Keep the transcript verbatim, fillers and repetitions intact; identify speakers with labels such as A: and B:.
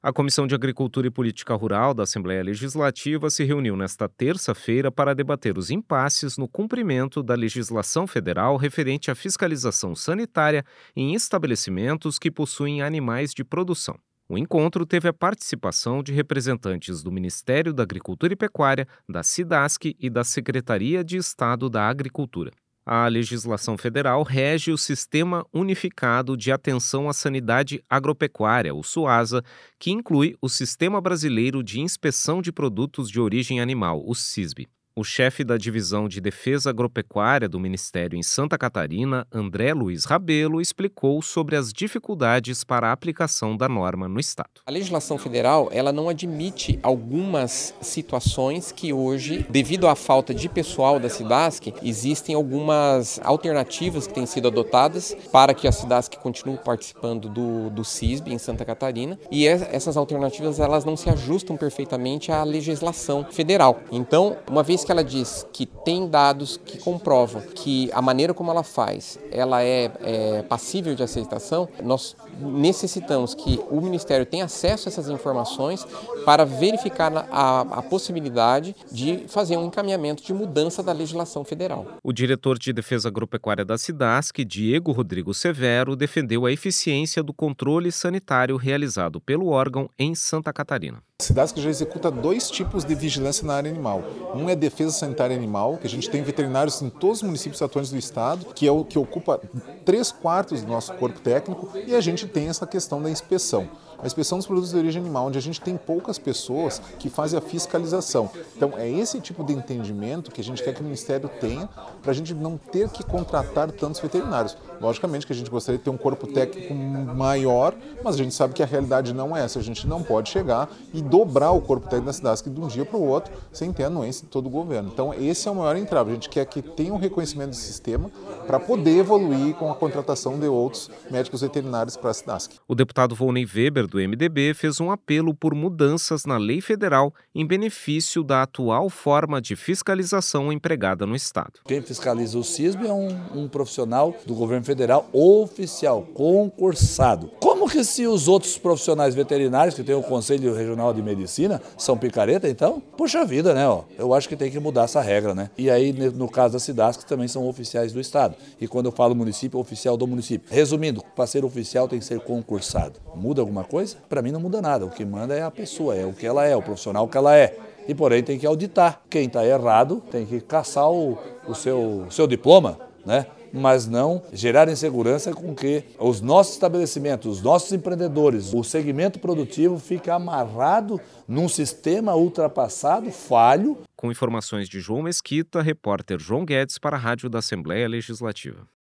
A: A Comissão de Agricultura e Política Rural da Assembleia Legislativa se reuniu nesta terça-feira para debater os impasses no cumprimento da legislação federal referente à fiscalização sanitária em estabelecimentos que possuem animais de produção. O encontro teve a participação de representantes do Ministério da Agricultura e Pecuária, da SIDASC e da Secretaria de Estado da Agricultura. A legislação federal rege o Sistema Unificado de Atenção à Sanidade Agropecuária, o SUASA, que inclui o Sistema Brasileiro de Inspeção de Produtos de Origem Animal, o SISB. O chefe da Divisão de Defesa Agropecuária do Ministério em Santa Catarina, André Luiz Rabelo, explicou sobre as dificuldades para a aplicação da norma no estado.
B: A legislação federal ela não admite algumas situações que hoje, devido à falta de pessoal da SIDASC, existem algumas alternativas que têm sido adotadas para que a SIDASC continue participando do, do SISB em Santa Catarina, e essas alternativas elas não se ajustam perfeitamente à legislação federal. Então, uma vez que ela diz que tem dados que comprovam que a maneira como ela faz, ela é, é passível de aceitação, nós necessitamos que o Ministério tenha acesso a essas informações para verificar a, a possibilidade de fazer um encaminhamento de mudança da legislação federal.
A: O diretor de Defesa Agropecuária da SIDASC, Diego Rodrigo Severo, defendeu a eficiência do controle sanitário realizado pelo órgão em Santa Catarina.
C: A SIDASC já executa dois tipos de vigilância na área animal. Um é a defesa sanitária animal, que a gente tem veterinários em todos os municípios atuantes do estado, que é o que ocupa três quartos do nosso corpo técnico, e a gente tem essa questão da inspeção. A inspeção dos produtos de origem animal, onde a gente tem poucas pessoas que fazem a fiscalização. Então, é esse tipo de entendimento que a gente quer que o Ministério tenha para a gente não ter que contratar tantos veterinários. Logicamente que a gente gostaria de ter um corpo técnico maior, mas a gente sabe que a realidade não é essa. A gente não pode chegar e dobrar o corpo técnico da SIDASC de um dia para o outro sem ter a anuência de todo o governo. Então, esse é o maior entrave. A gente quer que tenha um reconhecimento do sistema para poder evoluir com a contratação de outros médicos veterinários para a SIDASC.
A: O deputado Volney Weber, do M D B, fez um apelo por mudanças na lei federal em benefício da atual forma de fiscalização empregada no estado.
D: Quem fiscaliza o SISB é um, um profissional do governo federal oficial, concursado. Como que se os outros profissionais veterinários, que tem o Conselho Regional de Medicina, são picareta, então? Puxa vida, né? Ó, eu acho que tem que mudar essa regra, né? E aí, no caso da SIDASC, também são oficiais do estado. E quando eu falo município, é oficial do município. Resumindo, para ser oficial tem que ser concursado. Muda alguma coisa? Para mim não muda nada. O que manda é a pessoa, é o que ela é, o profissional que ela é. E porém tem que auditar. Quem está errado tem que caçar o, o seu, seu diploma, né? Mas não gerar insegurança com que os nossos estabelecimentos, os nossos empreendedores, o segmento produtivo fica amarrado num sistema ultrapassado, falho.
A: Com informações de João Mesquita, repórter João Guedes para a Rádio da Assembleia Legislativa.